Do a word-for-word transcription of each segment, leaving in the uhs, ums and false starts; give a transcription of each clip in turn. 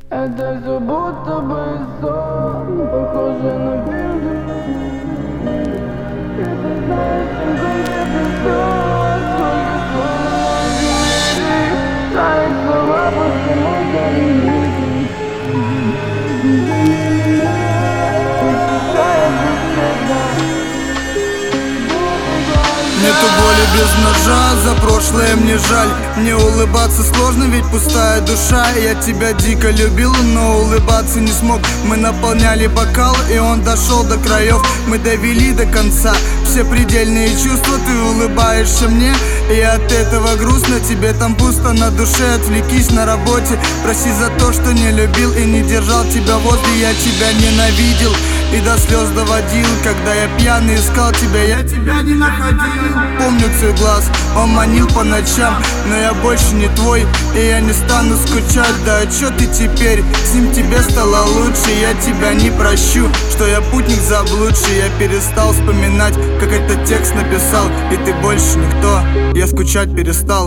Это все будто бы сон, похоже на фильм. И ты знаешь, чем кончится все, сколько слов впереди. Твои слова почему далеки. Нету боли без ножа, за прошлое мне жаль. Мне улыбаться сложно, ведь пустая душа. Я тебя дико любил, но улыбаться не смог. Мы наполняли бокал, и он дошел до краев. Мы довели до конца все предельные чувства. Ты улыбаешься мне, и от этого грустно. Тебе там пусто на душе, отвлекись на работе. Прости за то, что не любил и не держал тебя возле. Я тебя ненавидел и до слез доводил. Когда я пьяный искал тебя, я тебя не находил. Помню цвет глаз, он манил по ночам. Но я больше не твой, и я не стану скучать. Да а чё ты теперь? С ним тебе стало лучше. Я тебя не прощу, что я путник заблудший. Я перестал вспоминать, как этот текст написал. И ты больше никто, я скучать перестал.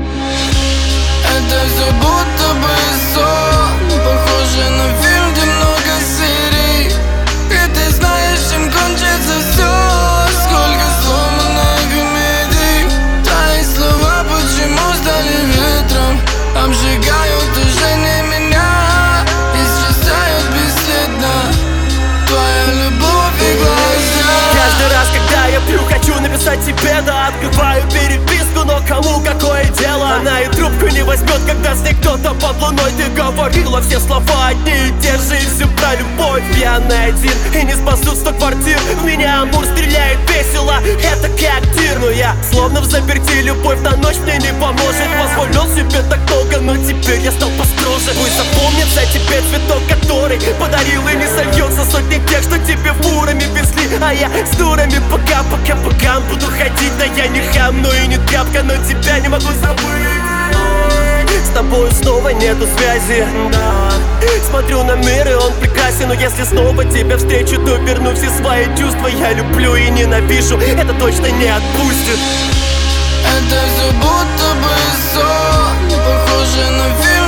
Это все будто бы сон, похоже на фильм, где много серий. И ты знаешь, чем кончится все, сколько сломанных комедий. Твои слова почему стали ветром, обжигают уже не меня, исчезают бесследно. Твоя любовь и глаза. Каждый раз, когда я пью, хочу написать тебе, да, открываю переписку, но кому какое дело? Она и трубку не возьмет, когда с ней кто-то под луной. Ты говорила все слова одни и те же, и все про любовь. Пьяный один, и не спасут сто квартир. В меня Амур стреляет весело, это как тир. Но я словно в заперти, любовь на ночь мне не поможет. Позволил себе так много, но теперь я стал построже. Пусть запомнится тебе цветок, который подарил и не сольется. Сотни тех, что тебе фурами везли, а я с турами пока, пока, пока буду ходить. Да я не хам, но и не тряпка, но тебя не могу забыть. С тобой снова нету связи, да. Смотрю на мир, и он прекрасен. Но если снова тебя встречу, то верну все свои чувства. Я люблю и ненавижу, это точно не отпустит. Это все будто бы сон, похоже на фильм.